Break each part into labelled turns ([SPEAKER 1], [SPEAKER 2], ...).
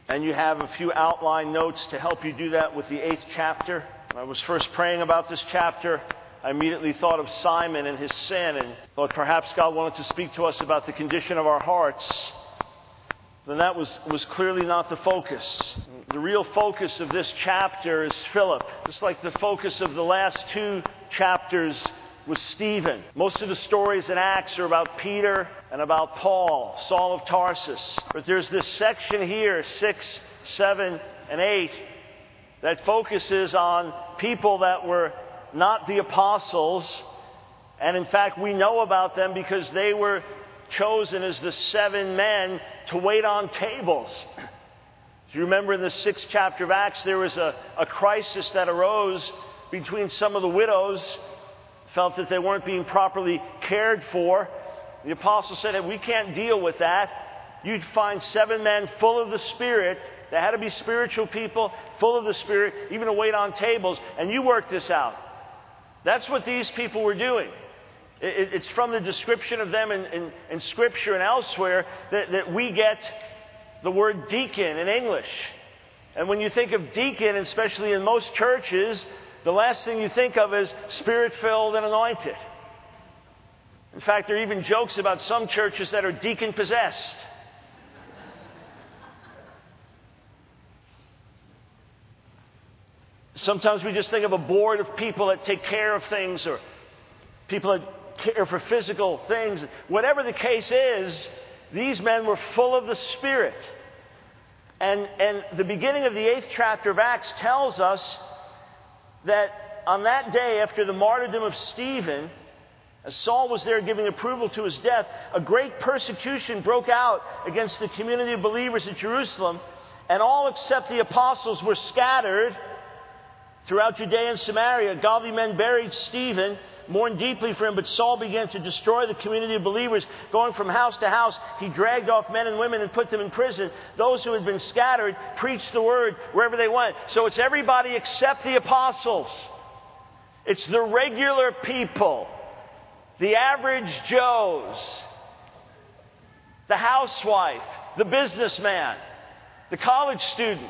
[SPEAKER 1] And you have a few outline notes to help you do that with the 8th chapter. When I was first praying about this chapter, I immediately thought of Simon and his sin and thought perhaps God wanted to speak to us about the condition of our hearts. Then that was clearly not the focus. The real focus of this chapter is Philip, just like the focus of the last 2 chapters was Stephen. Most of the stories in Acts are about Peter and about Paul, Saul of Tarsus. But there's this section here, 6, 7, and 8, that focuses on people that were not the apostles. And in fact, we know about them because they were chosen as the 7 men to wait on tables. Do you remember in the 6th chapter of Acts, there was a crisis that arose between some of the widows, felt that they weren't being properly cared for. The apostles said, hey, we can't deal with that. You'd find 7 men full of the Spirit. They had to be spiritual people, full of the Spirit, even to wait on tables, and you work this out. That's what these people were doing. It's from the description of them in Scripture and elsewhere that we get the word deacon in English. And when you think of deacon, especially in most churches, the last thing you think of is Spirit-filled and anointed. In fact, there are even jokes about some churches that are deacon-possessed. Sometimes we just think of a board of people that take care of things, or people that care for physical things. Whatever the case is, these men were full of the Spirit. And the beginning of the 8th chapter of Acts tells us that on that day, after the martyrdom of Stephen, as Saul was there giving approval to his death, a great persecution broke out against the community of believers at Jerusalem, and all except the apostles were scattered throughout Judea and Samaria. Godly men buried Stephen, mourned deeply for him, but Saul began to destroy the community of believers. Going from house to house, he dragged off men and women and put them in prison. Those who had been scattered preached the word wherever they went. So it's everybody except the apostles. It's the regular people, the average Joes, the housewife, the businessman, the college student.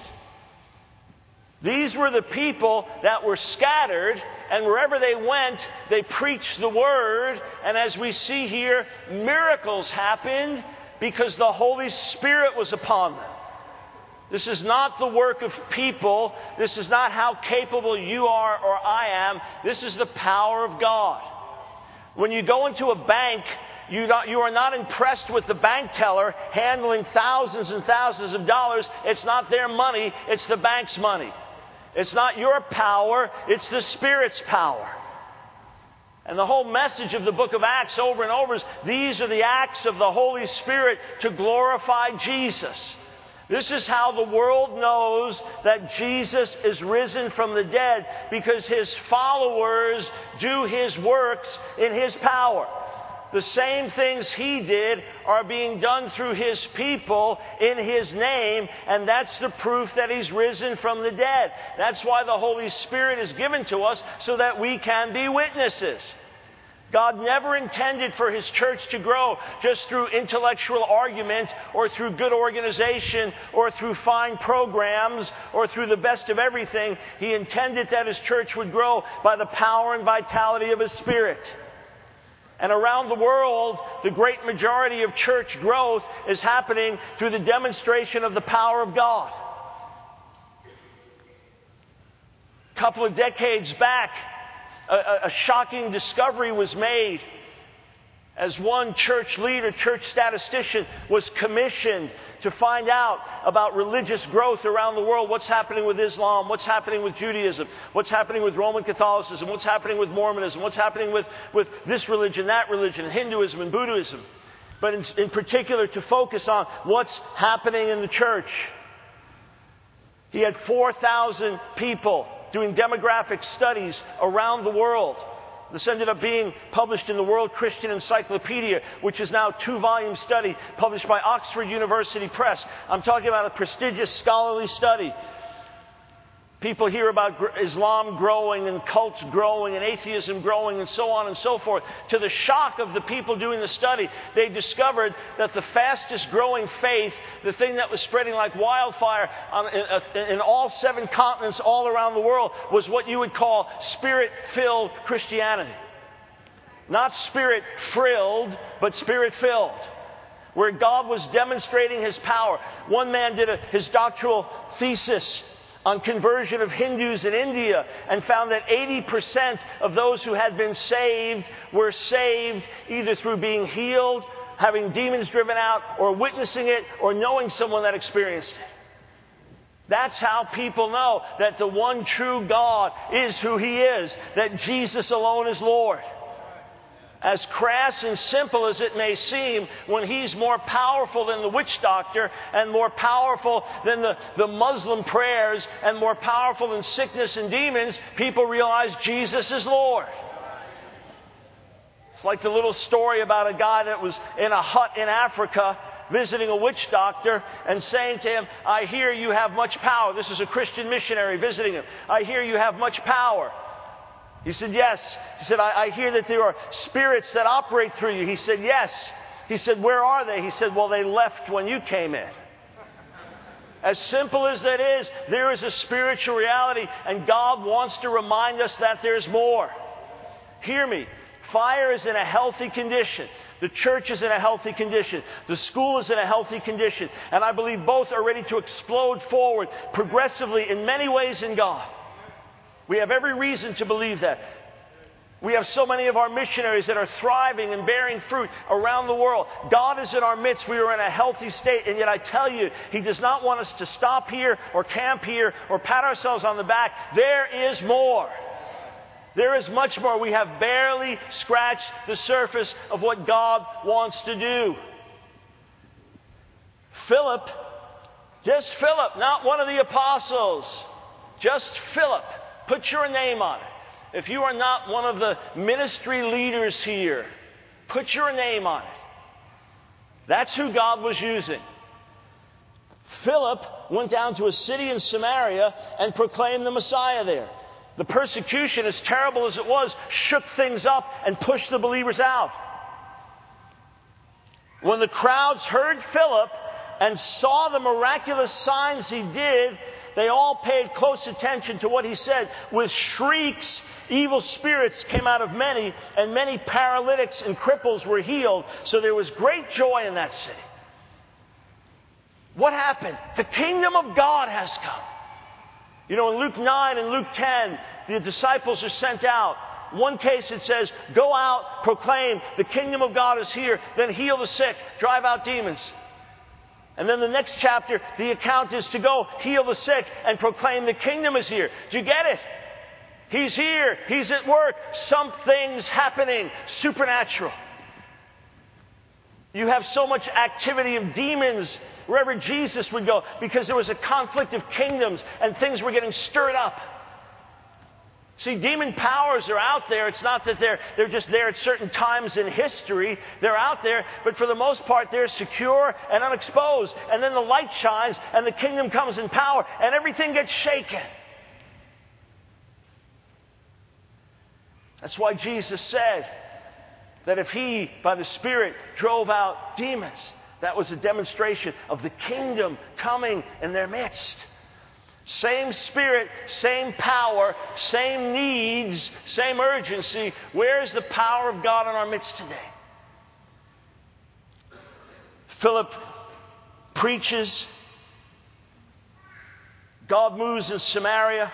[SPEAKER 1] These were the people that were scattered, and wherever they went, they preached the word. And as we see here, miracles happened because the Holy Spirit was upon them. This is not the work of people. This is not how capable you are or I am. This is the power of God. When you go into a bank, you are not impressed with the bank teller handling thousands and thousands of dollars. It's not their money, it's the bank's money. It's not your power, it's the Spirit's power. And the whole message of the book of Acts over and over is these are the acts of the Holy Spirit to glorify Jesus. This is how the world knows that Jesus is risen from the dead, because His followers do His works in His power. The same things He did are being done through His people in His name, and that's the proof that He's risen from the dead. That's why the Holy Spirit is given to us, so that we can be witnesses. God never intended for His church to grow just through intellectual argument or through good organization or through fine programs or through the best of everything. He intended that His church would grow by the power and vitality of His Spirit. And around the world, the great majority of church growth is happening through the demonstration of the power of God. A couple of decades back, a shocking discovery was made as one church leader, church statistician, was commissioned to find out about religious growth around the world. What's happening with Islam? What's happening with Judaism? What's happening with Roman Catholicism? What's happening with Mormonism? What's happening with this religion, that religion, Hinduism and Buddhism? But in particular to focus on what's happening in the church. He had 4,000 people doing demographic studies around the world. This ended up being published in the World Christian Encyclopedia, which is now a 2-volume study published by Oxford University Press. I'm talking about a prestigious scholarly study. People hear about Islam growing and cults growing and atheism growing and so on and so forth. To the shock of the people doing the study, they discovered that the fastest growing faith, the thing that was spreading like wildfire in all 7 continents all around the world, was what you would call Spirit-filled Christianity. Not Spirit-frilled, but Spirit-filled, where God was demonstrating His power. One man did his doctoral thesis on conversion of Hindus in India and found that 80% of those who had been saved were saved either through being healed, having demons driven out, or witnessing it, or knowing someone that experienced it. That's how people know that the one true God is who He is, that Jesus alone is Lord. As crass and simple as it may seem, when He's more powerful than the witch doctor and more powerful than the Muslim prayers and more powerful than sickness and demons, people realize Jesus is Lord. It's like the little story about a guy that was in a hut in Africa visiting a witch doctor and saying to him, "I hear you have much power." This is a Christian missionary visiting him. "I hear you have much power." He said, "Yes." He said, I hear that there are spirits that operate through you." He said, "Yes." He said, "Where are they?" He said, "Well, they left when you came in." As simple as that is, there is a spiritual reality, and God wants to remind us that there's more. Hear me. Fire is in a healthy condition. The church is in a healthy condition. The school is in a healthy condition. And I believe both are ready to explode forward progressively in many ways in God. We have every reason to believe that. We have so many of our missionaries that are thriving and bearing fruit around the world. God is in our midst. We are in a healthy state. And yet I tell you, He does not want us to stop here or camp here or pat ourselves on the back. There is more. There is much more. We have barely scratched the surface of what God wants to do. Philip, just Philip, not one of the apostles, just Philip. Put your name on it. If you are not one of the ministry leaders here, put your name on it. That's who God was using. Philip went down to a city in Samaria and proclaimed the Messiah there. The persecution, as terrible as it was, shook things up and pushed the believers out. When the crowds heard Philip and saw the miraculous signs he did, they all paid close attention to what he said. With shrieks, evil spirits came out of many, and many paralytics and cripples were healed. So there was great joy in that city. What happened? The kingdom of God has come. You know, in Luke 9 and Luke 10, the disciples are sent out. One case it says, "Go out, proclaim, the kingdom of God is here, then heal the sick, drive out demons." And then the next chapter, the account is to go heal the sick and proclaim the kingdom is here. Do you get it? He's here. He's at work. Something's happening. Supernatural. You have so much activity of demons wherever Jesus would go because there was a conflict of kingdoms and things were getting stirred up. See, demon powers are out there. It's not that they're just there at certain times in history. They're out there, but for the most part, they're secure and unexposed. And then the light shines, and the kingdom comes in power, and everything gets shaken. That's why Jesus said that if He, by the Spirit, drove out demons, that was a demonstration of the kingdom coming in their midst. Same Spirit, same power, same needs, same urgency. Where is the power of God in our midst today? Philip preaches. God moves in Samaria.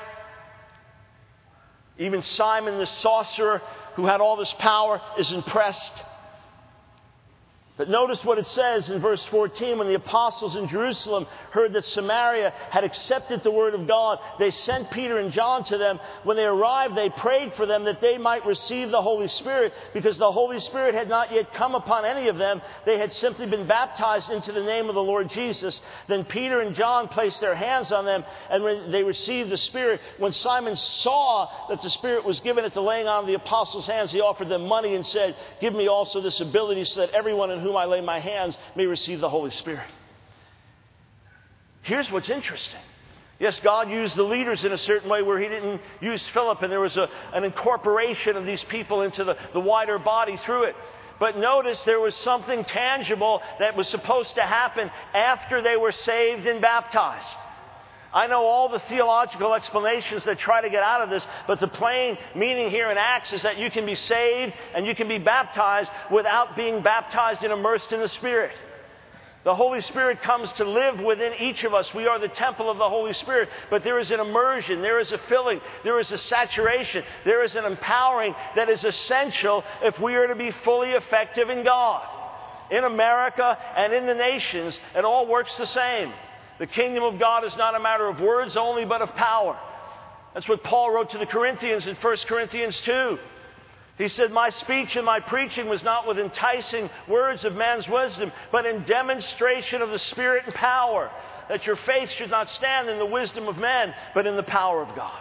[SPEAKER 1] Even Simon the sorcerer, who had all this power, is impressed. But notice what it says in verse 14. When the apostles in Jerusalem heard that Samaria had accepted the word of God, they sent Peter and John to them. When they arrived, they prayed for them that they might receive the Holy Spirit, because the Holy Spirit had not yet come upon any of them. They had simply been baptized into the name of the Lord Jesus. Then Peter and John placed their hands on them, and when they received the Spirit. When Simon saw that the Spirit was given at the laying on of the apostles' hands, he offered them money and said, "Give me also this ability, so that everyone in whom I lay my hands may receive the Holy Spirit." Here's what's interesting. Yes, God used the leaders in a certain way where He didn't use Philip, and there was an incorporation of these people into the wider body through it. But notice there was something tangible that was supposed to happen after they were saved and baptized. I know all the theological explanations that try to get out of this, but the plain meaning here in Acts is that you can be saved and you can be baptized without being baptized and immersed in the Spirit. The Holy Spirit comes to live within each of us. We are the temple of the Holy Spirit, but there is an immersion, there is a filling, there is a saturation, there is an empowering that is essential if we are to be fully effective in God. In America and in the nations, it all works the same. The kingdom of God is not a matter of words only, but of power. That's what Paul wrote to the Corinthians in 1 Corinthians 2. He said, my speech and my preaching was not with enticing words of man's wisdom, but in demonstration of the Spirit and power, that your faith should not stand in the wisdom of men, but in the power of God.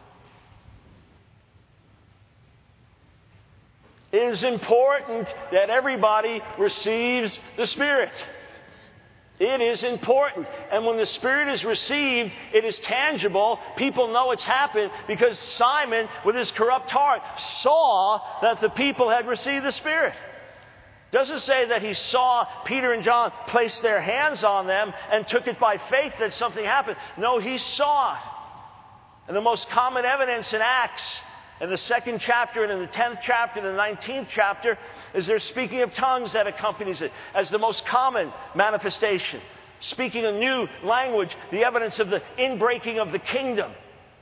[SPEAKER 1] It is important that everybody receives the Spirit. It is important. And when the Spirit is received, it is tangible. People know it's happened because Simon, with his corrupt heart, saw that the people had received the Spirit. It doesn't say that he saw Peter and John place their hands on them and took it by faith that something happened. No, he saw it. And the most common evidence in Acts, in the 2nd chapter and in the 10th chapter and the 19th chapter, is there speaking of tongues that accompanies it as the most common manifestation. Speaking a new language, the evidence of the inbreaking of the kingdom.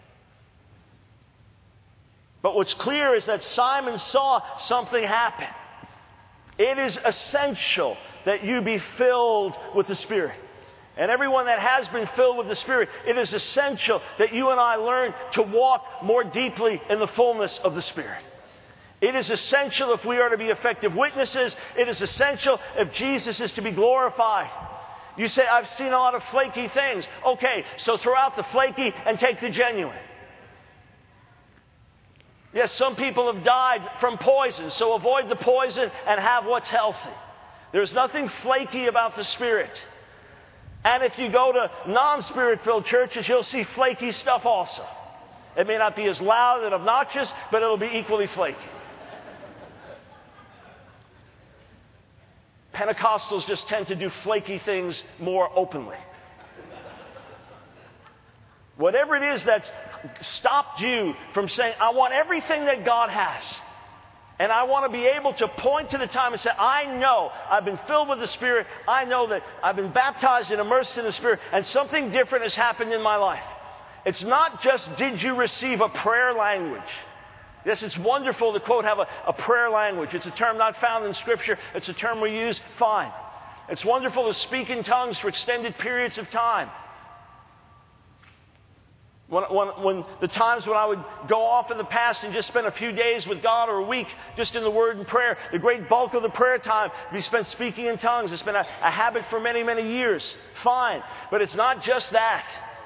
[SPEAKER 1] But what's clear is that Simon saw something happen. It is essential that you be filled with the Spirit. And everyone that has been filled with the Spirit, it is essential that you and I learn to walk more deeply in the fullness of the Spirit. It is essential if we are to be effective witnesses. It is essential if Jesus is to be glorified. You say, I've seen a lot of flaky things. Okay, so throw out the flaky and take the genuine. Yes, some people have died from poison, so avoid the poison and have what's healthy. There's nothing flaky about the Spirit. And if you go to non-Spirit-filled churches, you'll see flaky stuff also. It may not be as loud and obnoxious, but it'll be equally flaky. Pentecostals just tend to do flaky things more openly. Whatever it is that's stopped you from saying, I want everything that God has. And I want to be able to point to the time and say, I know I've been filled with the Spirit. I know that I've been baptized and immersed in the Spirit, and something different has happened in my life. It's not just, did you receive a prayer language? Yes, it's wonderful to, quote, have a prayer language. It's a term not found in Scripture. It's a term we use, fine. It's wonderful to speak in tongues for extended periods of time. When the times when I would go off in the past and just spend a few days with God or a week just in the Word and prayer, the great bulk of the prayer time we spent speaking in tongues. It's been a habit for many, many years. Fine. But it's not just that.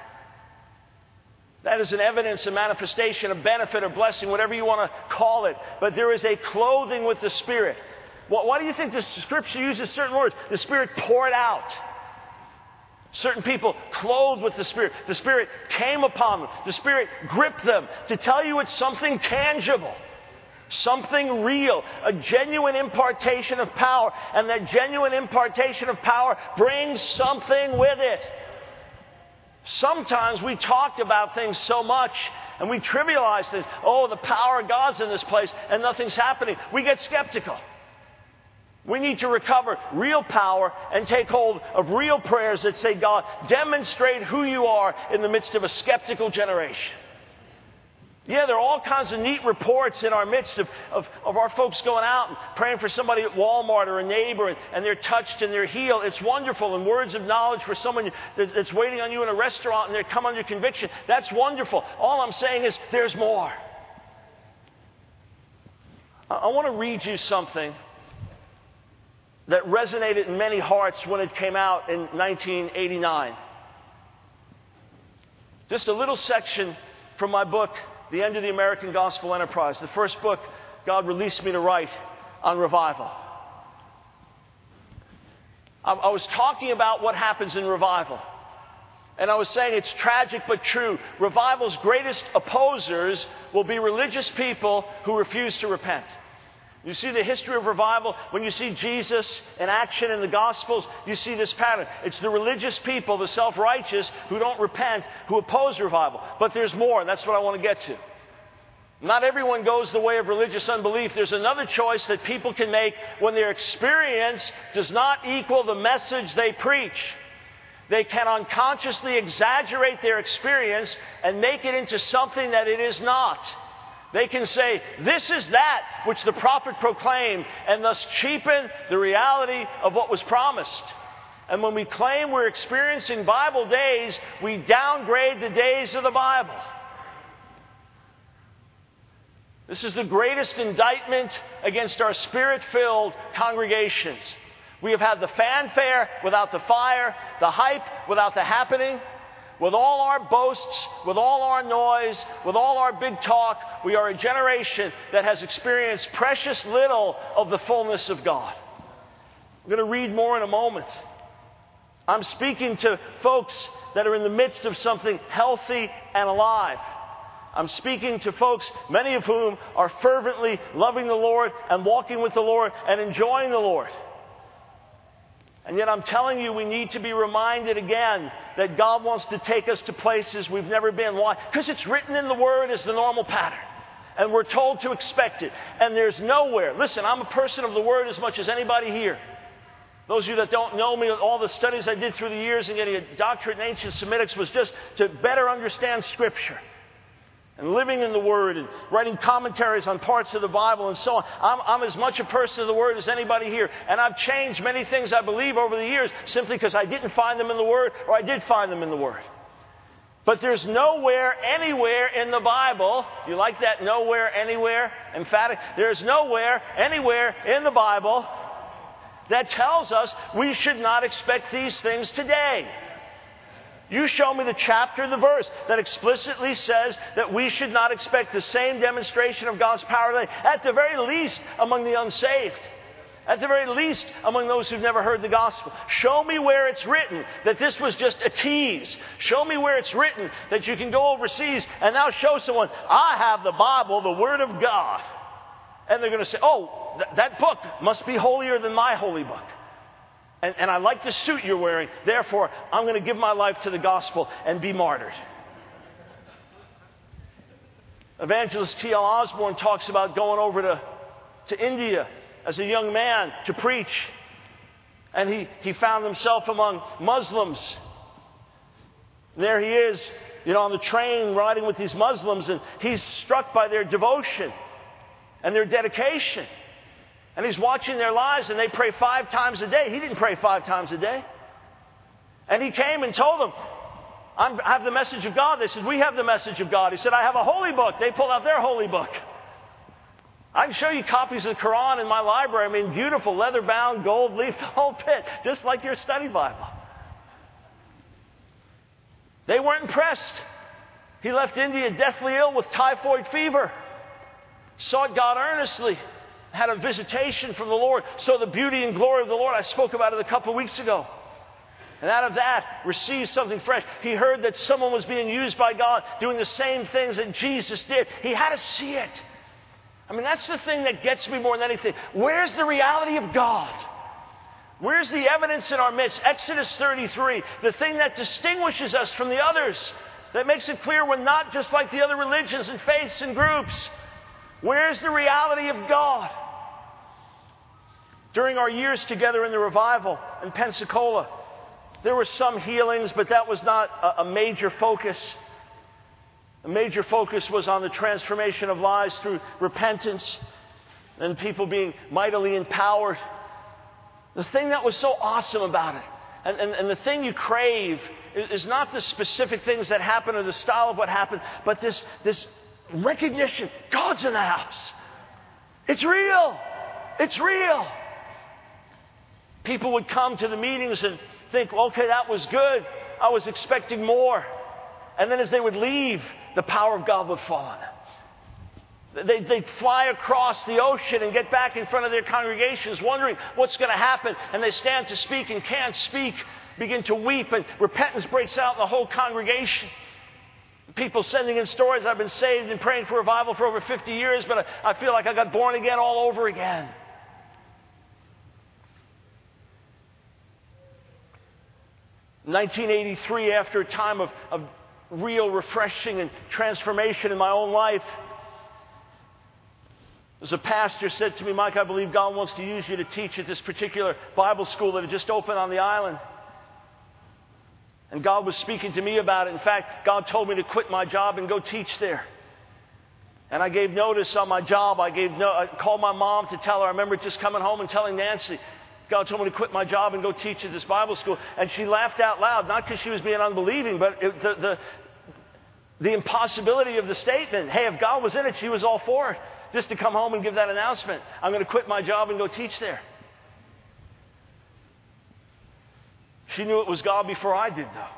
[SPEAKER 1] That is an evidence, a manifestation, a benefit, or blessing, whatever you want to call it. But there is a clothing with the Spirit. Why do you think the Scripture uses certain words? The Spirit poured out. Certain people clothed with the Spirit. The Spirit came upon them. The Spirit gripped them to tell you it's something tangible, something real, a genuine impartation of power. And that genuine impartation of power brings something with it. Sometimes we talked about things so much and we trivialize things. Oh, the power of God's in this place and nothing's happening. We get skeptical. We need to recover real power and take hold of real prayers that say, God, demonstrate who you are in the midst of a skeptical generation. Yeah, there are all kinds of neat reports in our midst of our folks going out and praying for somebody at Walmart or a neighbor and they're touched and they're healed. It's wonderful. And words of knowledge for someone that's waiting on you in a restaurant and they come under conviction. That's wonderful. All I'm saying is there's more. I want to read you something that resonated in many hearts when it came out in 1989. Just a little section from my book, The End of the American Gospel Enterprise, the first book God released me to write on revival. I was talking about what happens in revival. And I was saying it's tragic but true. Revival's greatest opposers will be religious people who refuse to repent. You see the history of revival, when you see Jesus in action in the Gospels, you see this pattern. It's the religious people, the self-righteous, who don't repent, who oppose revival. But there's more, and that's what I want to get to. Not everyone goes the way of religious unbelief. There's another choice that people can make when their experience does not equal the message they preach. They can unconsciously exaggerate their experience and make it into something that it is not. They can say, this is that which the prophet proclaimed, and thus cheapen the reality of what was promised. And when we claim we're experiencing Bible days, we downgrade the days of the Bible. This is the greatest indictment against our Spirit-filled congregations. We have had the fanfare without the fire, the hype without the happening. With all our boasts, with all our noise, with all our big talk, we are a generation that has experienced precious little of the fullness of God. I'm going to read more in a moment. I'm speaking to folks that are in the midst of something healthy and alive. I'm speaking to folks, many of whom are fervently loving the Lord and walking with the Lord and enjoying the Lord. And yet I'm telling you, we need to be reminded again that God wants to take us to places we've never been. Why? Because it's written in the Word as the normal pattern. And we're told to expect it. And there's nowhere. Listen, I'm a person of the Word as much as anybody here. Those of you that don't know me, all the studies I did through the years and getting a doctorate in ancient Semitics was just to better understand Scripture. And living in the Word and writing commentaries on parts of the Bible and so on. I'm as much a person of the Word as anybody here. And I've changed many things I believe over the years simply because I didn't find them in the Word or I did find them in the Word. But there's nowhere, anywhere in the Bible, you like that nowhere, anywhere, emphatic? There's nowhere, anywhere in the Bible that tells us we should not expect these things today. You show me the chapter, the verse that explicitly says that we should not expect the same demonstration of God's power today, at the very least among the unsaved, at the very least among those who've never heard the gospel. Show me where it's written that this was just a tease. Show me where it's written that you can go overseas and now show someone, I have the Bible, the Word of God. And they're going to say, oh, that book must be holier than my holy book. And I like the suit you're wearing. Therefore, I'm going to give my life to the gospel and be martyred. Evangelist T.L. Osborne talks about going over to India as a young man to preach. And he found himself among Muslims. And there he is, on the train riding with these Muslims. And he's struck by their devotion and their dedication. And he's watching their lives, and they pray 5 times a day. He didn't pray 5 times a day. And he came and told them, I have the message of God. They said, we have the message of God. He said, I have a holy book. They pulled out their holy book. I can show you copies of the Quran in my library. I mean, beautiful, leather-bound, gold leaf, the whole bit, just like your study Bible. They weren't impressed. He left India deathly ill with typhoid fever. Sought God earnestly. Had a visitation from the Lord, saw the beauty and glory of the Lord. I spoke about it a couple of weeks ago. And out of that, received something fresh. He heard that someone was being used by God, doing the same things that Jesus did. He had to see it. I mean, that's the thing that gets me more than anything. Where's the reality of God? Where's the evidence in our midst? Exodus 33, the thing that distinguishes us from the others, that makes it clear we're not just like the other religions and faiths and groups. Where's the reality of God? During our years together in the revival in Pensacola, there were some healings, but that was not a major focus. A major focus was on the transformation of lives through repentance and people being mightily empowered. The thing that was so awesome about it, and the thing you crave, is not the specific things that happen or the style of what happened, but this recognition, God's in the house. It's real. It's real. People would come to the meetings and think, okay, that was good. I was expecting more. And then as they would leave, the power of God would fall on them. They'd fly across the ocean and get back in front of their congregations wondering what's going to happen. And they stand to speak and can't speak begin to weep, and repentance breaks out in the whole congregation. People sending in stories, I've been saved and praying for revival for over 50 years, but I feel like I got born again all over again. In 1983, after a time of real refreshing and transformation in my own life, as a pastor said to me, Mike, I believe God wants to use you to teach at this particular Bible school that had just opened on the island. And God was speaking to me about it. In fact, God told me to quit my job and go teach there. And I gave notice on my job. I called my mom to tell her. I remember just coming home and telling Nancy, God told me to quit my job and go teach at this Bible school. And she laughed out loud, not because she was being unbelieving, but the impossibility of the statement. Hey, if God was in it, she was all for it. Just to come home and give that announcement. I'm going to quit my job and go teach there. She knew it was God before I did, though.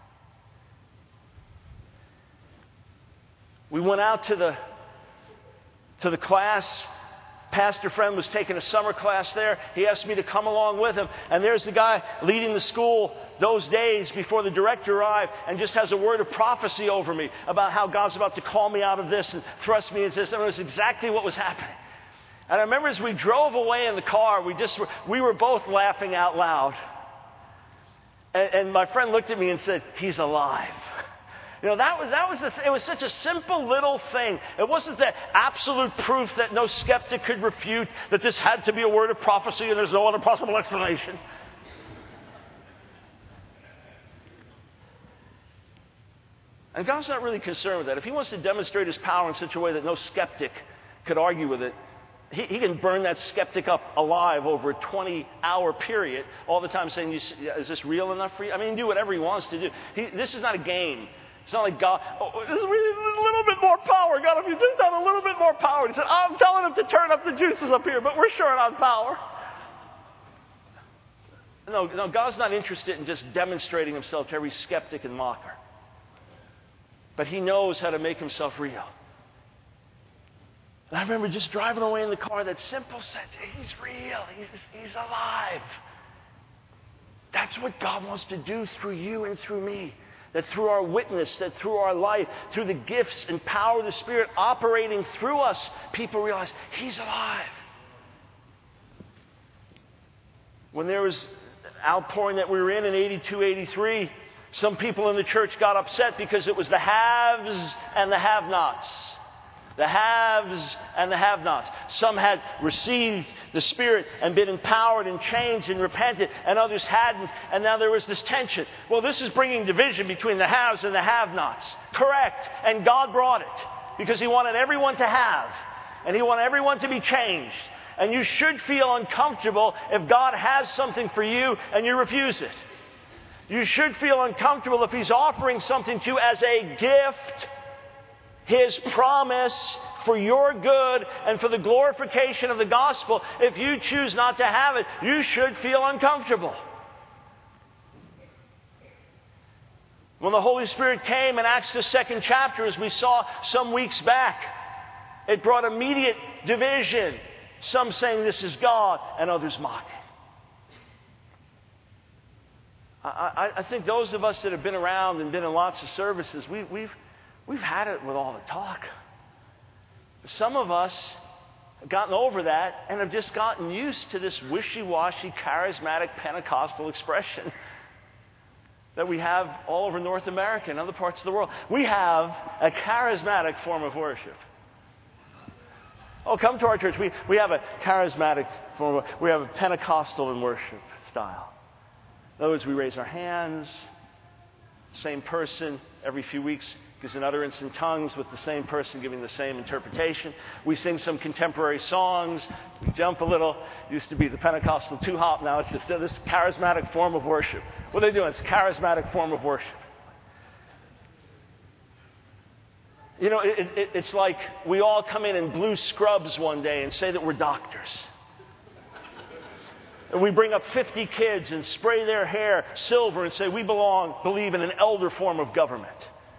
[SPEAKER 1] We went out to the class. Pastor friend was taking a summer class there. He asked me to come along with him. And there's the guy leading the school those days before the director arrived and just has a word of prophecy over me about how God's about to call me out of this and thrust me into this. And it was exactly what was happening. And I remember as we drove away in the car, we were both laughing out loud. And my friend looked at me and said, he's alive. You know, it was such a simple little thing. It wasn't the absolute proof that no skeptic could refute that this had to be a word of prophecy and there's no other possible explanation. And God's not really concerned with that. If He wants to demonstrate His power in such a way that no skeptic could argue with it, He can burn that skeptic up alive over a 20-hour period, all the time saying, is this real enough for you? I mean, he can do whatever he wants to do. This is not a game. It's not like God, this is a little bit more power. God, if you just had a little bit more power. He said, I'm telling him to turn up the juices up here, but we're short on power. No, God's not interested in just demonstrating Himself to every skeptic and mocker. But He knows how to make Himself real. And I remember just driving away in the car, that simple sense, He's real, He's alive. That's what God wants to do through you and through me. That through our witness, that through our life, through the gifts and power of the Spirit operating through us, people realize He's alive. When there was outpouring that we were in 82, 83, some people in the church got upset because it was the haves and the have-nots. The haves and the have-nots. Some had received the Spirit and been empowered and changed and repented, and others hadn't, and now there was this tension. Well, this is bringing division between the haves and the have-nots. Correct. And God brought it because He wanted everyone to have, and He wanted everyone to be changed. And you should feel uncomfortable if God has something for you and you refuse it. You should feel uncomfortable if He's offering something to you as a gift, His promise for your good and for the glorification of the gospel. If you choose not to have it, you should feel uncomfortable. When the Holy Spirit came in Acts the 2nd chapter, as we saw some weeks back, it brought immediate division. Some saying this is God and others mocking. I think those of us that have been around and been in lots of services, we've had it with all the talk. Some of us have gotten over that and have just gotten used to this wishy-washy, charismatic Pentecostal expression that we have all over North America and other parts of the world. We have a charismatic form of worship. Oh, come to our church. We have a charismatic form of worship. We have a Pentecostal in worship style. In other words, we raise our hands. Same person every few weeks gives an utterance in tongues with the same person giving the same interpretation. We sing some contemporary songs. We jump a little. It used to be the Pentecostal two-hop. Now it's just this charismatic form of worship. What are they doing? It's a charismatic form of worship. You know, it's like we all come in blue scrubs one day and say that we're doctors. And we bring up 50 kids and spray their hair silver and say we believe in an elder form of government.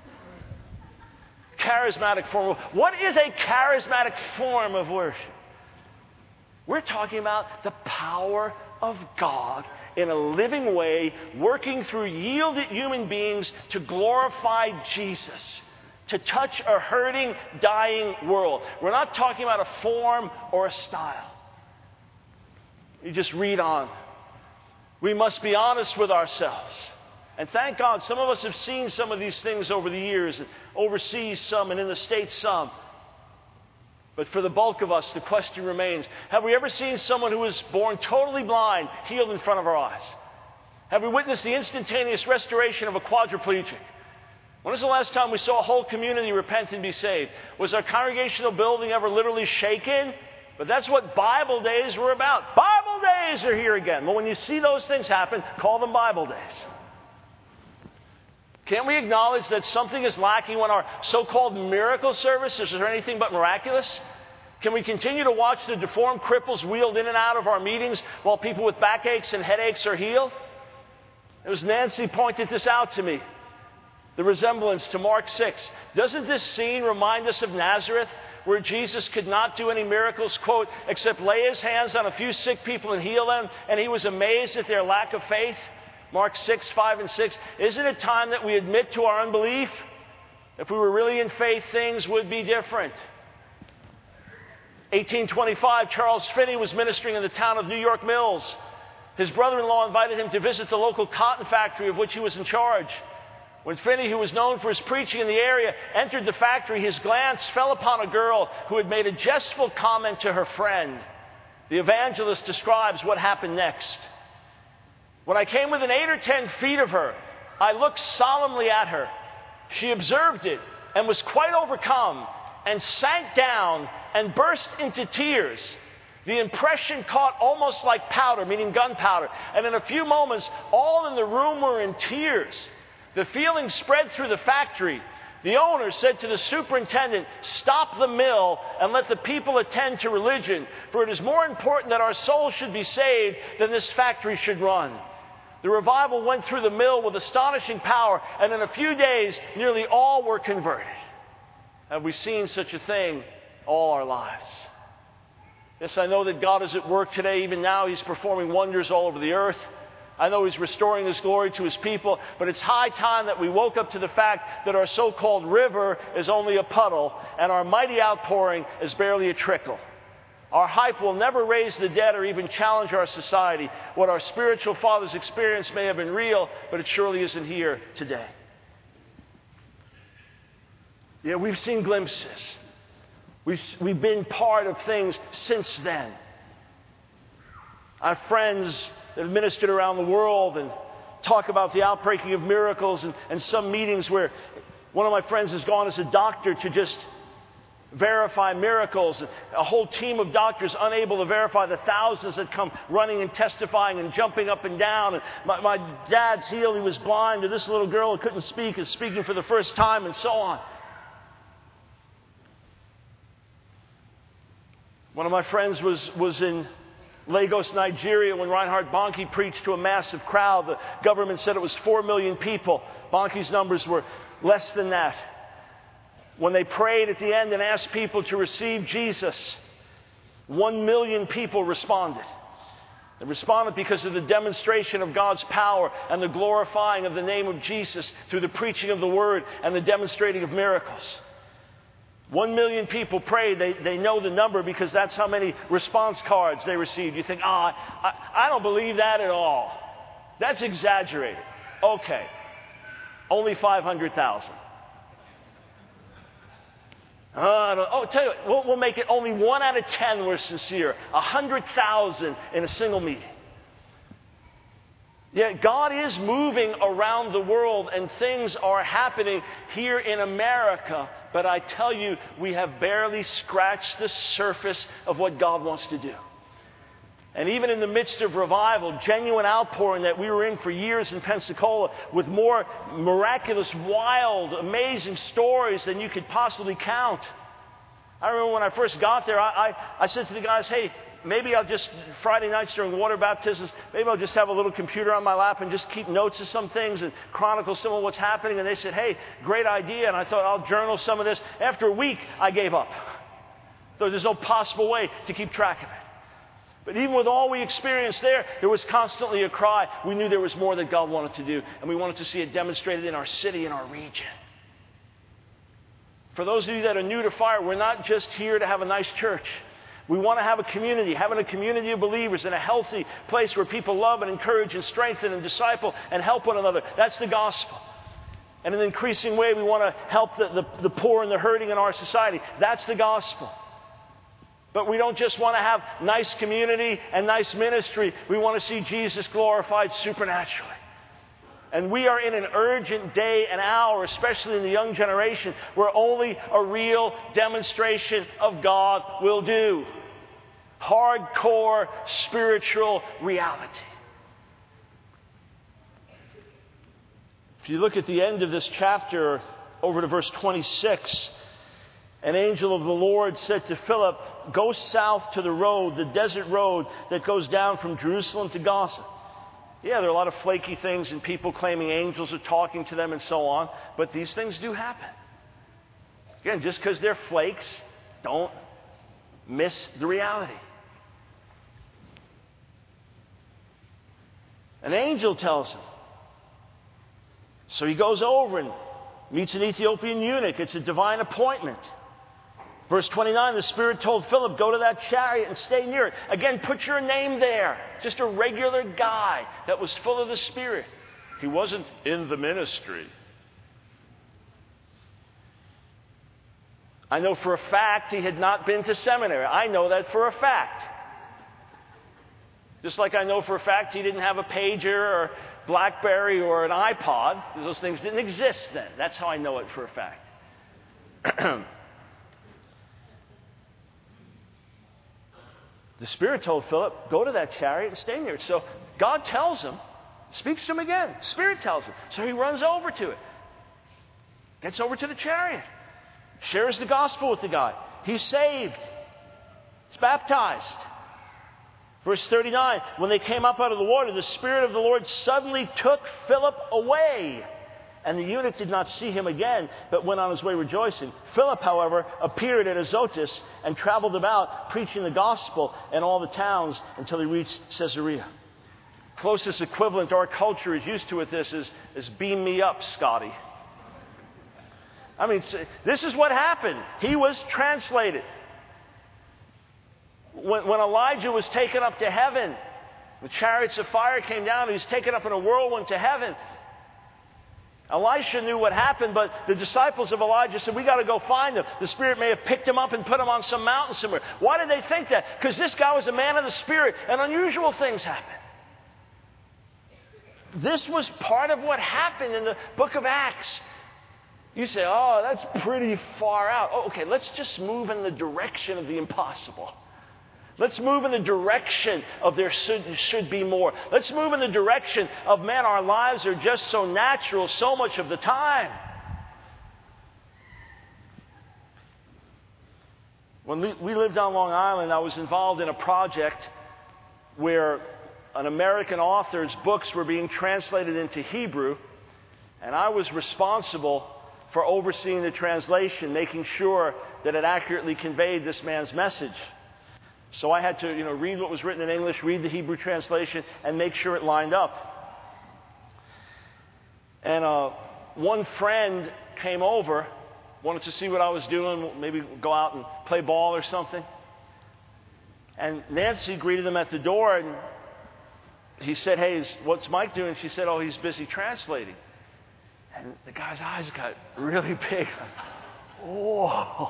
[SPEAKER 1] Charismatic form. What is a charismatic form of worship? We're talking about the power of God in a living way, working through yielded human beings to glorify Jesus, to touch a hurting, dying world. We're not talking about a form or a style. You just read on. We must be honest with ourselves. And thank God, some of us have seen some of these things over the years, overseas some, and in the States some. But for the bulk of us, the question remains, have we ever seen someone who was born totally blind healed in front of our eyes? Have we witnessed the instantaneous restoration of a quadriplegic? When was the last time we saw a whole community repent and be saved? Was our congregational building ever literally shaken? But that's what Bible days were about. Bible days are here again. Well, when you see those things happen, call them Bible days. Can't we acknowledge that something is lacking when our so-called miracle services are anything but miraculous? Can we continue to watch the deformed cripples wheeled in and out of our meetings while people with backaches and headaches are healed? It was Nancy pointed this out to me, the resemblance to Mark 6. Doesn't this scene remind us of Nazareth, where Jesus could not do any miracles, quote, except lay his hands on a few sick people and heal them, and he was amazed at their lack of faith? Mark 6, 5, and 6. Isn't it time that we admit to our unbelief? If we were really in faith, things would be different. 1825, Charles Finney was ministering in the town of New York Mills. His brother-in-law invited him to visit the local cotton factory of which he was in charge. When Finney, who was known for his preaching in the area, entered the factory, his glance fell upon a girl who had made a jestful comment to her friend. The evangelist describes what happened next. When I came within 8 or 10 feet of her, I looked solemnly at her. She observed it and was quite overcome and sank down and burst into tears. The impression caught almost like powder, meaning gunpowder, and in a few moments, all in the room were in tears. The feeling spread through the factory. The owner said to the superintendent, "Stop the mill and let the people attend to religion, for it is more important that our souls should be saved than this factory should run." The revival went through the mill with astonishing power, and in a few days, nearly all were converted. Have we seen such a thing all our lives? Yes, I know that God is at work today. Even now, He's performing wonders all over the earth. I know He's restoring His glory to His people, but it's high time that we woke up to the fact that our so-called river is only a puddle, and our mighty outpouring is barely a trickle. Our hype will never raise the dead or even challenge our society. What our spiritual fathers experienced may have been real, but it surely isn't here today. Yeah, we've seen glimpses. We've been part of things since then. I have friends that have ministered around the world and talk about the outbreaking of miracles and some meetings where one of my friends has gone as a doctor to just verify miracles. A whole team of doctors unable to verify the thousands that come running and testifying and jumping up and down. And my dad's healed, he was blind, or this little girl who couldn't speak is speaking for the first time, and so on. One of my friends was in Lagos, Nigeria, when Reinhard Bonnke preached to a massive crowd. The government said it was 4 million people. Bonnke's numbers were less than that. When they prayed at the end and asked people to receive Jesus, 1 million people responded. They responded because of the demonstration of God's power and the glorifying of the name of Jesus through the preaching of the Word and the demonstrating of miracles. 1 million people prayed. They know the number because that's how many response cards they received. You think, I don't believe that at all. That's exaggerated. Okay, only 500,000. Tell you what, we'll make it only 1 out of 10 were sincere. 100,000 in a single meeting. Yet God is moving around the world and things are happening here in America. But I tell you, we have barely scratched the surface of what God wants to do. And even in the midst of revival, genuine outpouring that we were in for years in Pensacola, with more miraculous, wild, amazing stories than you could possibly count. I remember when I first got there, I said to the guys, hey, maybe I'll just, Friday nights during water baptisms, maybe I'll just have a little computer on my lap and just keep notes of some things and chronicle some of what's happening. And they said, hey, great idea. And I thought, I'll journal some of this. After a week, I gave up. So there's no possible way to keep track of it. But even with all we experienced there was constantly a cry. We knew there was more that God wanted to do, and we wanted to see it demonstrated in our city and our region. For those of you that are new to Fire, we're not just here to have a nice church. We want to have a community, having a community of believers in a healthy place where people love and encourage and strengthen and disciple and help one another. That's the gospel. And in an increasing way, we want to help the poor and the hurting in our society. That's the gospel. But we don't just want to have nice community and nice ministry. We want to see Jesus glorified supernaturally. And we are in an urgent day and hour, especially in the young generation, where only a real demonstration of God will do. Hardcore spiritual reality. If you look at the end of this chapter, over to verse 26, an angel of the Lord said to Philip, "Go south to the road, the desert road that goes down from Jerusalem to Gaza." Yeah, there are a lot of flaky things and people claiming angels are talking to them and so on, but these things do happen. Again, just because they're flakes, don't miss the reality. An angel tells him. So he goes over and meets an Ethiopian eunuch. It's a divine appointment. Verse 29, the Spirit told Philip, "Go to that chariot and stay near it." Again, put your name there. Just a regular guy that was full of the Spirit. He wasn't in the ministry. I know for a fact he had not been to seminary. I know that for a fact. Just like I know for a fact he didn't have a pager or BlackBerry or an iPod. Those things didn't exist then. That's how I know it for a fact. The Spirit told Philip, "Go to that chariot and stay near it." So God tells him, speaks to him again. Spirit tells him. So he runs over to it. Gets over to the chariot. Shares the gospel with the guy. He's saved. He's baptized. Verse 39, when they came up out of the water, the Spirit of the Lord suddenly took Philip away. And the eunuch did not see him again, but went on his way rejoicing. Philip, however, appeared at Azotus and traveled about, preaching the gospel in all the towns until he reached Caesarea. Closest equivalent our culture is used to with this is beam me up, Scotty. I mean, this is what happened. He was translated. When Elijah was taken up to heaven, the chariots of fire came down, and he was taken up in a whirlwind to heaven. Elisha knew what happened, but the disciples of Elijah said, "We got to go find him." The Spirit may have picked him up and put him on some mountain somewhere. Why did they think that? Because this guy was a man of the Spirit, and unusual things happened. This was part of what happened in the book of Acts. You say, "Oh, that's pretty far out." Oh, okay, let's just move in the direction of the impossible. Let's move in the direction of there should be more. Let's move in the direction of, man, our lives are just so natural so much of the time. When we lived on Long Island, I was involved in a project where an American author's books were being translated into Hebrew, and I was responsible for overseeing the translation, making sure that it accurately conveyed this man's message. So I had to, read what was written in English, read the Hebrew translation, and make sure it lined up. And one friend came over, wanted to see what I was doing, maybe go out and play ball or something. And Nancy greeted him at the door, and he said, "Hey, what's Mike doing?" She said, "Oh, he's busy translating." And the guy's eyes got really big. Whoa.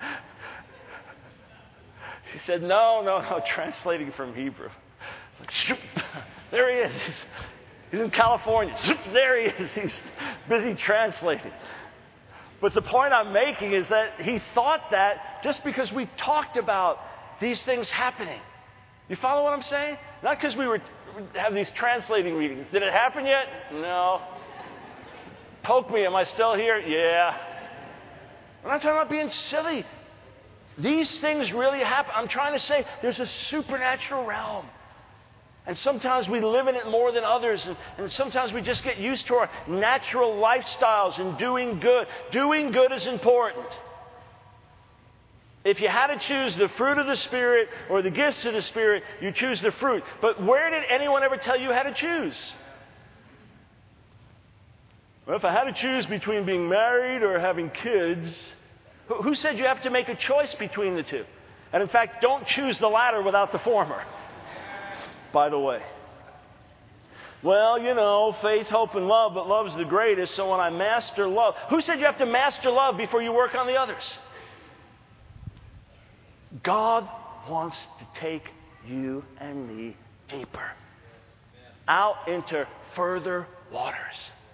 [SPEAKER 1] She said, no, translating from Hebrew. It's like, shoop, there he is. He's in California. Shoop, there he is. He's busy translating. But the point I'm making is that he thought that just because we talked about these things happening. You follow what I'm saying? Not because we have these translating readings. Did it happen yet? No. Poke me. Am I still here? Yeah. I'm not talking about being silly. These things really happen. I'm trying to say there's a supernatural realm. And sometimes we live in it more than others. And sometimes we just get used to our natural lifestyles and doing good. Doing good is important. If you had to choose the fruit of the Spirit or the gifts of the Spirit, you choose the fruit. But where did anyone ever tell you how to choose? Well, if I had to choose between being married or having kids, who said you have to make a choice between the two? And in fact, don't choose the latter without the former, by the way. Well, faith, hope, and love, but love's the greatest, so when I master love... Who said you have to master love before you work on the others? God wants to take you and me deeper, out into further waters,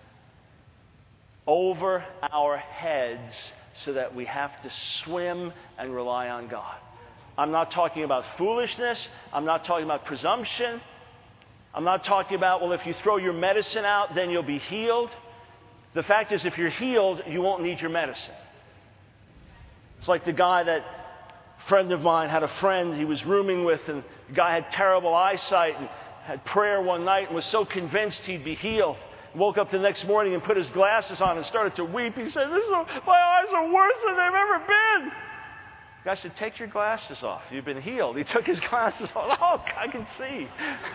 [SPEAKER 1] over our heads, so that we have to swim and rely on God. I'm not talking about foolishness. I'm not talking about presumption. I'm not talking about, well, if you throw your medicine out, then you'll be healed. The fact is, if you're healed, you won't need your medicine. It's like the guy that friend of mine had a friend he was rooming with, and the guy had terrible eyesight and had prayer one night and was so convinced he'd be healed. Woke up the next morning and put his glasses on and started to weep. He said, my eyes are worse than they've ever been. The guy said, take your glasses off. You've been healed. He took his glasses off. Oh, I can see.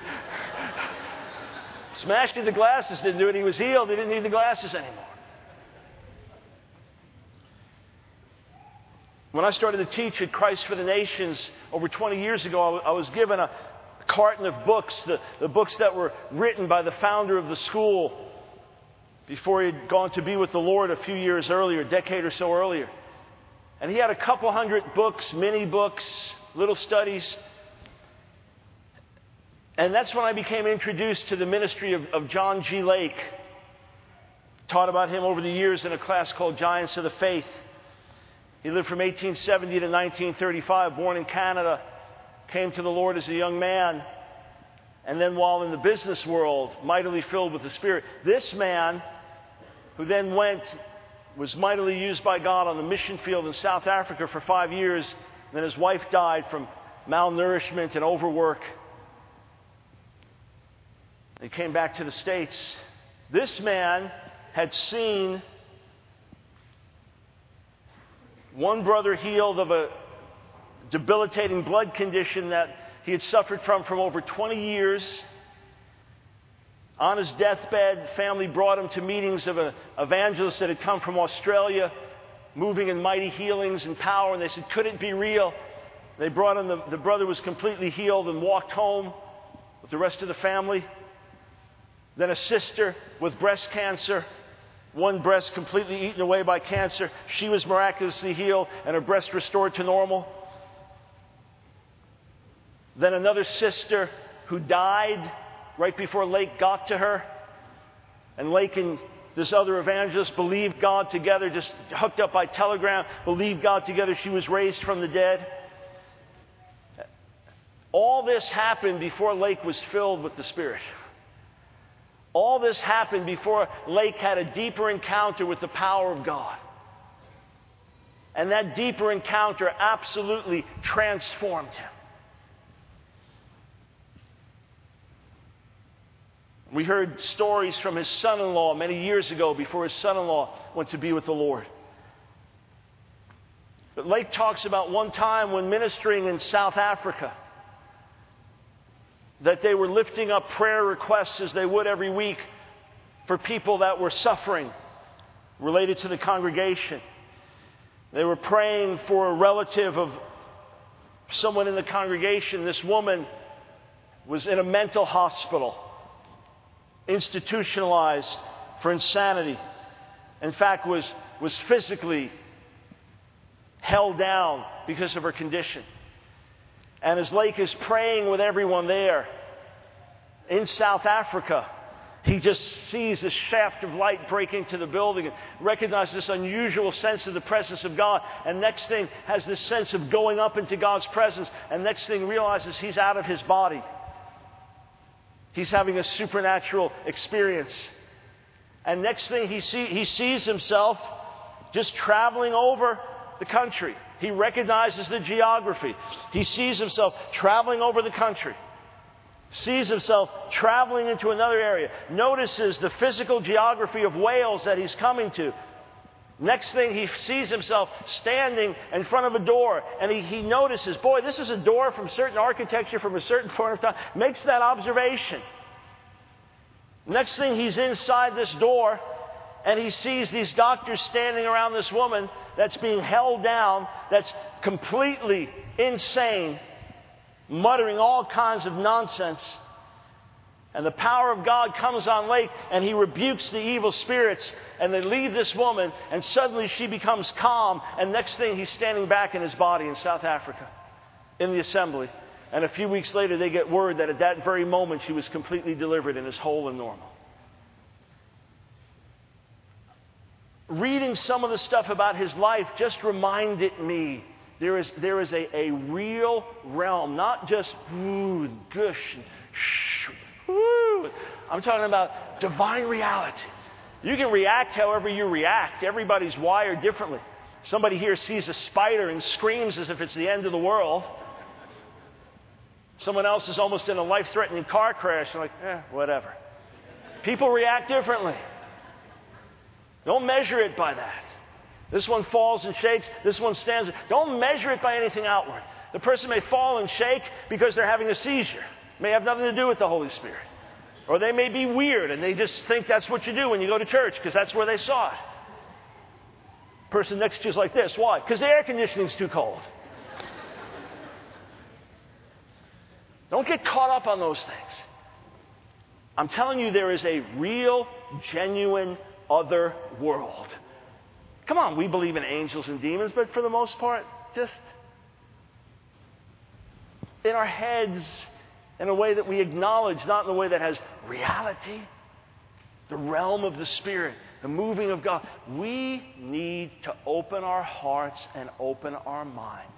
[SPEAKER 1] Smashed in the glasses, didn't do it. He was healed. He didn't need the glasses anymore. When I started to teach at Christ for the Nations over 20 years ago, I was given a carton of books, the books that were written by the founder of the school before he'd gone to be with the Lord a few years earlier, a decade or so earlier. And he had a couple hundred books, mini books, little studies. And that's when I became introduced to the ministry of John G. Lake. Taught about him over the years in a class called Giants of the Faith. He lived from 1870 to 1935, born in Canada, came to the Lord as a young man, and then while in the business world, mightily filled with the Spirit. This man, who then was mightily used by God on the mission field in South Africa for 5 years, and then his wife died from malnourishment and overwork. He came back to the States. This man had seen one brother healed of a debilitating blood condition that he had suffered from over 20 years. On his deathbed, family brought him to meetings of an evangelist that had come from Australia, moving in mighty healings and power, and they said, could it be real? They brought him, the brother was completely healed and walked home with the rest of the family. Then a sister with breast cancer, one breast completely eaten away by cancer. She was miraculously healed and her breast restored to normal. Then another sister who died right before Lake got to her. And Lake and this other evangelist believed God together, just hooked up by telegram, believed God together. She was raised from the dead. All this happened before Lake was filled with the Spirit. All this happened before Lake had a deeper encounter with the power of God. And that deeper encounter absolutely transformed him. We heard stories from his son-in-law many years ago before his son-in-law went to be with the Lord. But Lake talks about one time when ministering in South Africa, that they were lifting up prayer requests as they would every week for people that were suffering related to the congregation. They were praying for a relative of someone in the congregation. This woman was in a mental hospital, institutionalized for insanity. In fact, was physically held down because of her condition. And as Lake is praying with everyone there in South Africa, he just sees this shaft of light break into the building and recognizes this unusual sense of the presence of God. And next thing, has this sense of going up into God's presence. And next thing, realizes he's out of his body. He's having a supernatural experience. And next thing, he sees himself just traveling over the country. He recognizes the geography. He sees himself traveling over the country. Sees himself traveling into another area. Notices the physical geography of Wales that he's coming to. Next thing, he sees himself standing in front of a door, and he notices, boy, this is a door from certain architecture from a certain point of time. Makes that observation. Next thing, he's inside this door, and he sees these doctors standing around this woman that's being held down, that's completely insane, muttering all kinds of nonsense. And the power of God comes on lake, and he rebukes the evil spirits, and they leave this woman, and suddenly she becomes calm, and next thing he's standing back in his body in South Africa, in the assembly. And a few weeks later they get word that at that very moment she was completely delivered and is whole and normal. Reading some of the stuff about his life just reminded me there is a real realm, not just ooh, and gush, and shh, woo. I'm talking about divine reality. You can react however you react. Everybody's wired differently. Somebody here sees a spider and screams as if it's the end of the world. Someone else is almost in a life-threatening car crash. They're like, whatever. People react differently. Don't measure it by that. This one falls and shakes. This one stands. Don't measure it by anything outward. The person may fall and shake because they're having a seizure. It may have nothing to do with the Holy Spirit. Or they may be weird and they just think that's what you do when you go to church because that's where they saw it. Person next to you is like this. Why? Because the air conditioning's too cold. Don't get caught up on those things. I'm telling you, there is a real, genuine other world. Come on, we believe in angels and demons, but for the most part, just in our heads, in a way that we acknowledge, not in a way that has reality. The realm of the Spirit, the moving of God. We need to open our hearts and open our minds.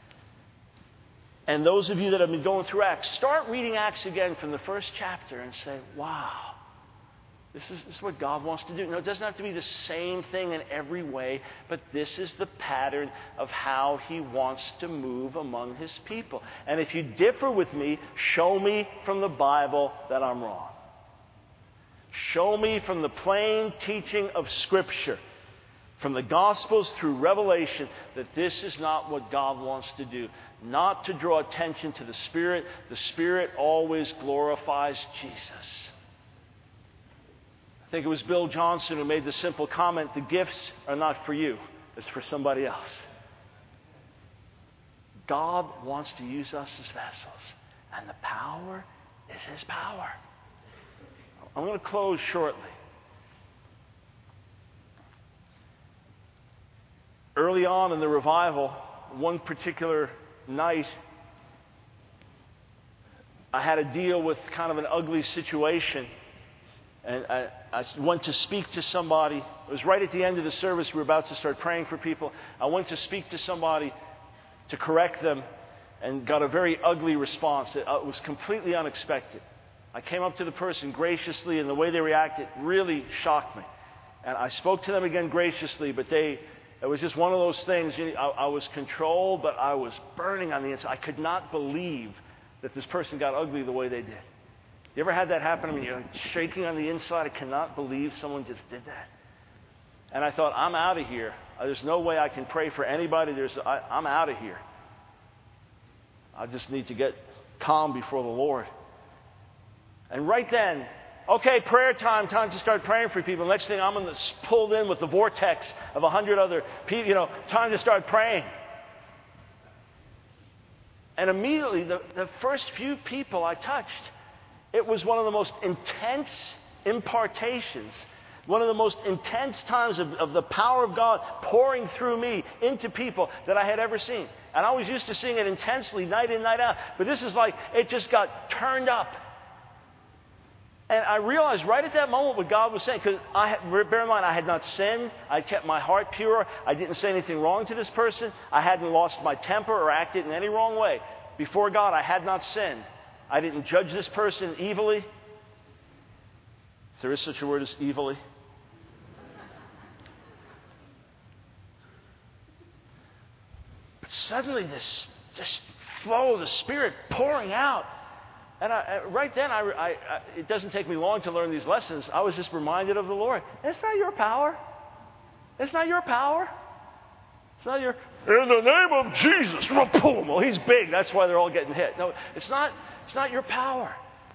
[SPEAKER 1] And those of you that have been going through Acts, start reading Acts again from the first chapter and say, wow, this is what God wants to do. No, it doesn't have to be the same thing in every way, but this is the pattern of how He wants to move among His people. And if you differ with me, show me from the Bible that I'm wrong. Show me from the plain teaching of Scripture, from the Gospels through Revelation, that this is not what God wants to do. Not to draw attention to the Spirit. The Spirit always glorifies Jesus. I think it was Bill Johnson who made the simple comment, the gifts are not for you, it's for somebody else. God wants to use us as vessels, and the power is His power. I'm going to close shortly. Early on in the revival, one particular night, I had to deal with kind of an ugly situation. And I went to speak to somebody. It was right at the end of the service. We were about to start praying for people. I went to speak to somebody to correct them and got a very ugly response. It was completely unexpected. I came up to the person graciously, and the way they reacted really shocked me. And I spoke to them again graciously, but it was just one of those things. I was controlled, but I was burning on the inside. I could not believe that this person got ugly the way they did. You ever had that happen? I mean, you're shaking on the inside. I cannot believe someone just did that. And I thought, I'm out of here. There's no way I can pray for anybody. I'm out of here. I just need to get calm before the Lord. And right then, okay, prayer time to start praying for people. Next thing, I'm pulled in with the vortex of 100 other people, time to start praying. And immediately, the first few people I touched, it was one of the most intense impartations, one of the most intense times of the power of God pouring through me into people that I had ever seen. And I was used to seeing it intensely, night in, night out. But this is like, it just got turned up. And I realized right at that moment what God was saying, because bear in mind, I had not sinned. I kept my heart pure. I didn't say anything wrong to this person. I hadn't lost my temper or acted in any wrong way. Before God, I had not sinned. I didn't judge this person evilly. If there is such a word as evilly. But suddenly this flow of the Spirit pouring out. And right then, it doesn't take me long to learn these lessons. I was just reminded of the Lord. It's not your power. It's not your power. It's not your, in the name of Jesus, boom. Well, he's big. That's why they're all getting hit. No, it's not your power.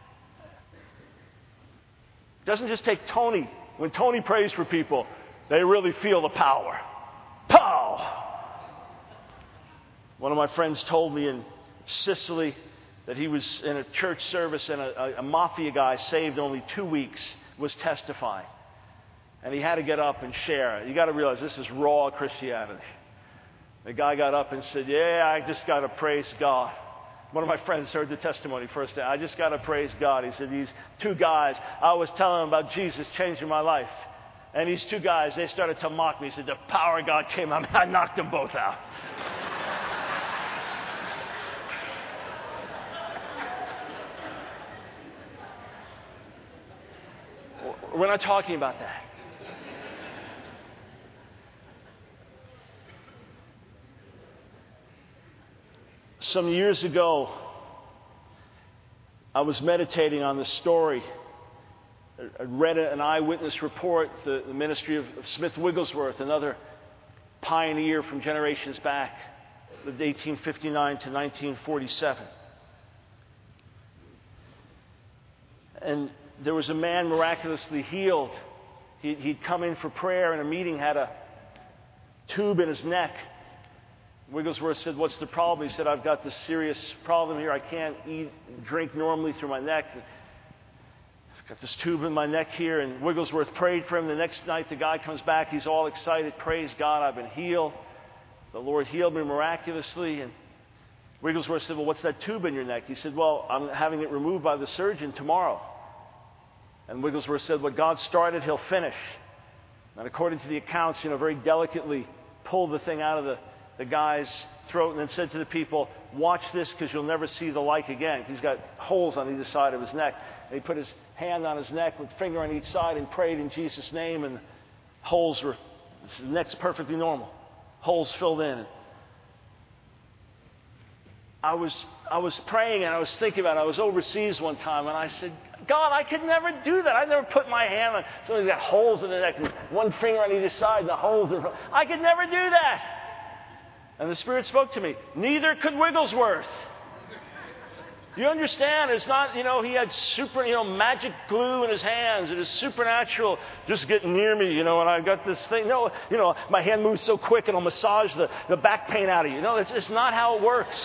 [SPEAKER 1] It doesn't just take Tony. When Tony prays for people, they really feel the power. Pow! One of my friends told me in Sicily that he was in a church service and a mafia guy saved only 2 weeks was testifying. And he had to get up and share. You got to realize this is raw Christianity. The guy got up and said, yeah, I just got to praise God. One of my friends heard the testimony first day. I just got to praise God. He said, these 2 guys, I was telling them about Jesus changing my life. And these 2 guys, they started to mock me. He said, the power of God came on me. I knocked them both out. We're not talking about that. Some years ago, I was meditating on the story. I read an eyewitness report, the ministry of Smith Wigglesworth, another pioneer from generations back, lived 1859 to 1947. And there was a man miraculously healed. He'd come in for prayer in a meeting, had a tube in his neck. Wigglesworth said, what's the problem? He said, I've got this serious problem here. I can't eat and drink normally through my neck. I've got this tube in my neck here. And Wigglesworth prayed for him. The next night the guy comes back. He's all excited. Praise God, I've been healed. The Lord healed me miraculously. And Wigglesworth said, well, what's that tube in your neck? He said, well, I'm having it removed by the surgeon tomorrow. And Wigglesworth said, what God started, he'll finish. And according to the accounts, very delicately pulled the thing out of the guy's throat and then said to the people, watch this because you'll never see the like again. He's got holes on either side of his neck. And he put his hand on his neck with a finger on each side and prayed in Jesus' name, and the neck's perfectly normal. Holes filled in. I was praying and I was thinking about it. I was overseas one time and I said, God, I could never do that. I never put my hand on somebody's got holes in the neck and one finger on either side and the holes in front. I could never do that. And the Spirit spoke to me. Neither could Wigglesworth. You understand? It's not, he had magic glue in his hands. It is supernatural. Just get near me, and I got this thing. No, my hand moves so quick and I'll massage the back pain out of you. No, it's not how it works.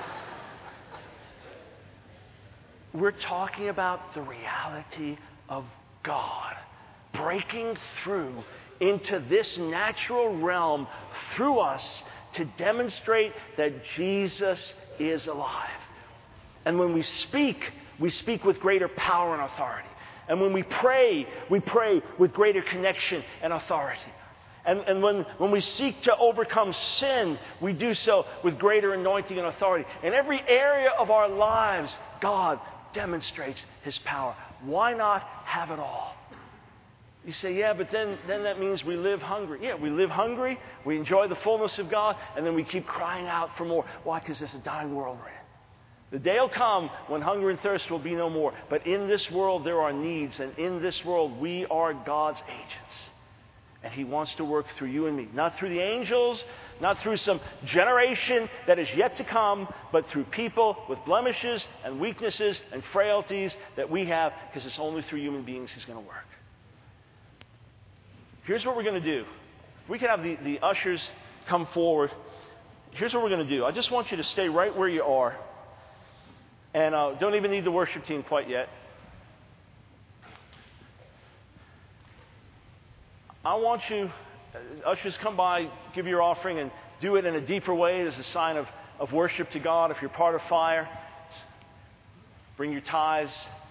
[SPEAKER 1] We're talking about the reality of God breaking through into this natural realm through us to demonstrate that Jesus is alive. And when we speak with greater power and authority. And when we pray with greater connection and authority. And when we seek to overcome sin, we do so with greater anointing and authority. In every area of our lives, God demonstrates His power. Why not have it all? You say, yeah, but then that means we live hungry. Yeah, we live hungry, we enjoy the fullness of God, and then we keep crying out for more. Why? Because it's a dying world we're in. The day will come when hunger and thirst will be no more. But in this world there are needs, and in this world we are God's agents. And He wants to work through you and me. Not through the angels, not through some generation that is yet to come, but through people with blemishes and weaknesses and frailties that we have, because it's only through human beings He's going to work. Here's what we're going to do. If we could have the ushers come forward. Here's what we're going to do. I just want you to stay right where you are. And don't even need the worship team quite yet. I want you, ushers, come by, give your offering, and do it in a deeper way as a sign of worship to God. If you're part of Fire, bring your tithes.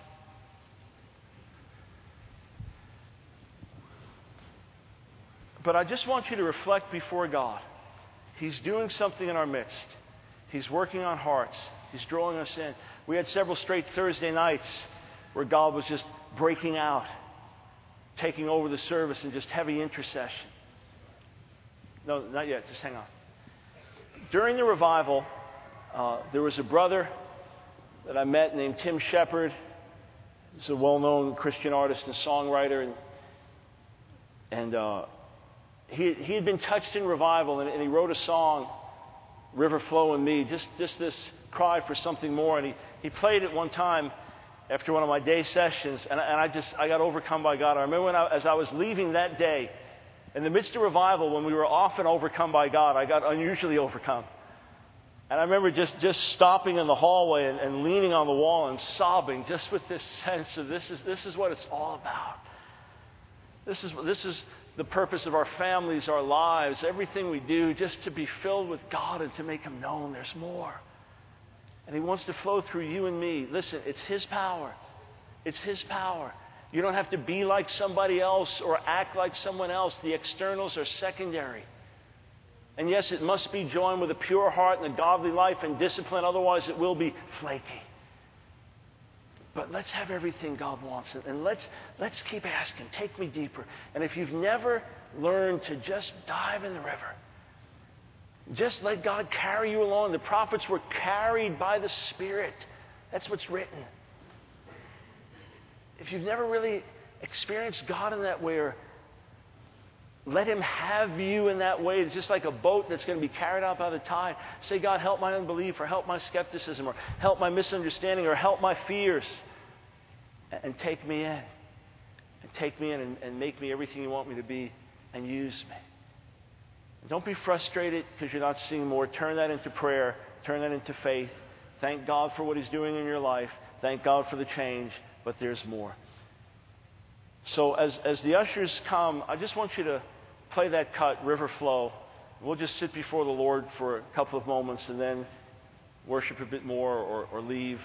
[SPEAKER 1] But I just want you to reflect before God. He's doing something in our midst. He's working on hearts. He's drawing us in. We had several straight Thursday nights where God was just breaking out, taking over the service in just heavy intercession. No, not yet. Just hang on. During the revival, there was a brother that I met named Tim Shepard. He's a well-known Christian artist and songwriter. And he had been touched in revival, and he wrote a song, River Flow in Me, just this cry for something more. And he played it one time after one of my day sessions, and I got overcome by God. I remember as I was leaving that day, in the midst of revival, when we were often overcome by God, I got unusually overcome. And I remember just stopping in the hallway and leaning on the wall and sobbing, just with this sense of this is what it's all about. This is the purpose of our families, our lives, everything we do, just to be filled with God and to make Him known. There's more. And He wants to flow through you and me. Listen, it's His power. It's His power. You don't have to be like somebody else or act like someone else. The externals are secondary. And yes, it must be joined with a pure heart and a godly life and discipline. Otherwise, it will be flaky. But let's have everything God wants. And let's keep asking. Take me deeper. And if you've never learned to just dive in the river, just let God carry you along. The prophets were carried by the Spirit. That's what's written. If you've never really experienced God in that way, or let Him have you in that way, it's just like a boat that's going to be carried out by the tide. Say, God, help my unbelief, or help my skepticism, or help my misunderstanding, or help my fears. And take me in. And take me in and make me everything You want me to be, and use me. And don't be frustrated because you're not seeing more. Turn that into prayer. Turn that into faith. Thank God for what He's doing in your life. Thank God for the change. But there's more. So as the ushers come, I just want you to play that cut, River Flow. We'll just sit before the Lord for a couple of moments and then worship a bit more or leave.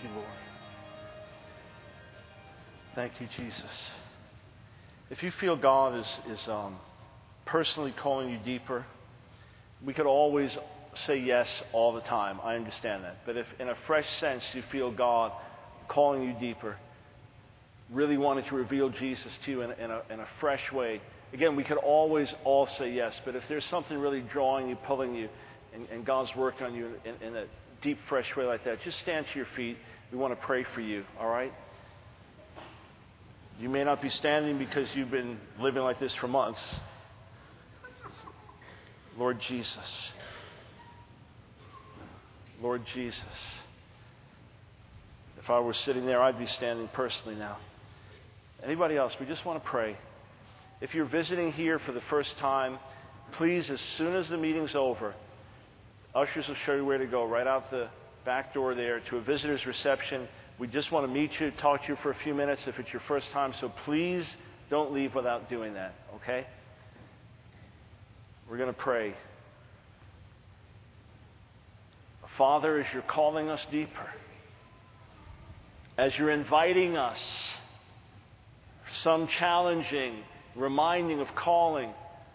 [SPEAKER 1] you, Lord. Thank you, Jesus. If you feel God is personally calling you deeper, we could always say yes all the time. I understand that. But if in a fresh sense you feel God calling you deeper, really wanted to reveal Jesus to you in a fresh way, again, we could always all say yes. But if there's something really drawing you, pulling you, and God's working on you in a deep, fresh way like that, just stand to your feet. We want to pray for you, all right? You may not be standing because you've been living like this for months. Lord Jesus. Lord Jesus. If I were sitting there, I'd be standing personally now. Anybody else? We just want to pray. If you're visiting here for the first time, please, as soon as the meeting's over, ushers will show you where to go, right out the back door there to a visitor's reception. We just want to meet you, talk to you for a few minutes if it's your first time. So please don't leave without doing that, okay? We're going to pray. Father, as you're calling us deeper, as you're inviting us, some challenging, reminding of calling,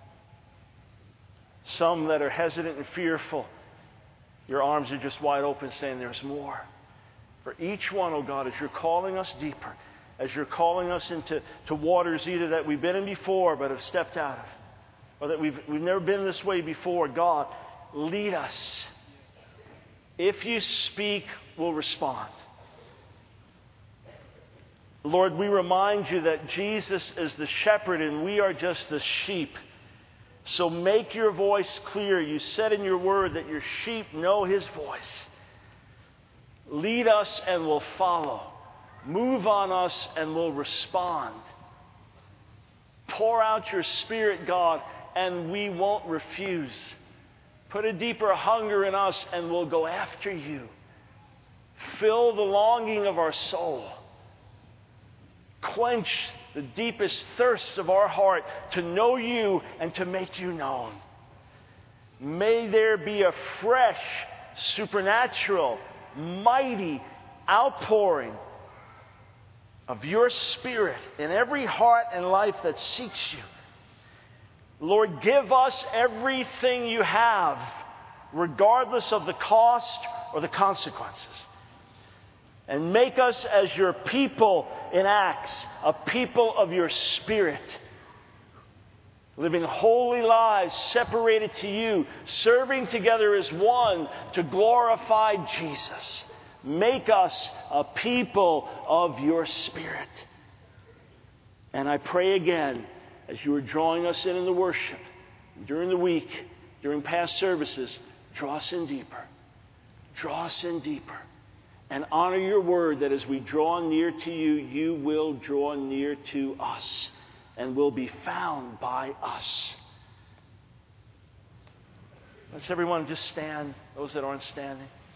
[SPEAKER 1] some that are hesitant and fearful, your arms are just wide open saying there's more. For each one, oh God, as you're calling us deeper, as you're calling us into waters either that we've been in before but have stepped out of, or that we've never been this way before, God, lead us. If you speak, we'll respond. Lord, we remind you that Jesus is the shepherd and we are just the sheep. So make your voice clear. You said in your word that your sheep know his voice. Lead us and we'll follow. Move on us and we'll respond. Pour out your Spirit, God, and we won't refuse. Put a deeper hunger in us and we'll go after you. Fill the longing of our soul. Quench the deepest thirst of our heart to know you and to make you known. May there be a fresh, supernatural, mighty outpouring of your Spirit in every heart and life that seeks you. Lord, give us everything you have, regardless of the cost or the consequences. And make us as your people in Acts, a people of your Spirit, living holy lives separated to you, serving together as one to glorify Jesus. Make us a people of your Spirit. And I pray again, as you are drawing us in the worship, during the week, during past services, draw us in deeper. Draw us in deeper. And honor your word that as we draw near to you, you will draw near to us and will be found by us. Let's everyone just stand, those that aren't standing.